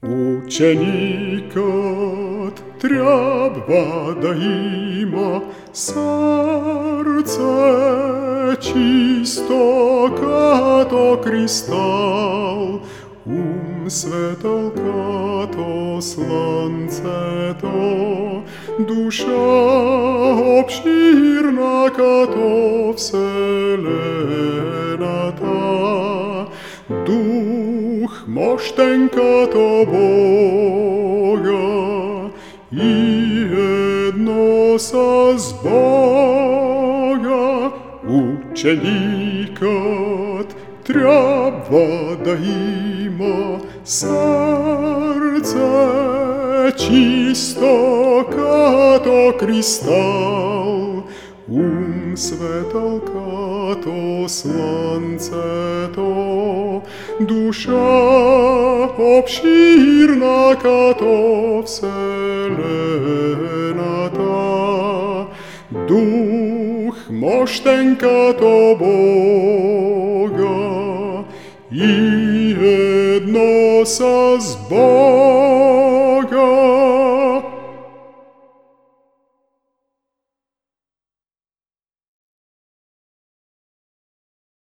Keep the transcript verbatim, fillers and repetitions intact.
Ученикът трябва да има сърце чисто като кристал, ум светъл като слънцето, душа обширна като вселената, дух мощен като Бога и едно с Бога. Ученикът трябва да има сърце чисто като кристал, ум светъл като слънцето, душа обширна като вселената, дух мощен като Бога и едно с Бога.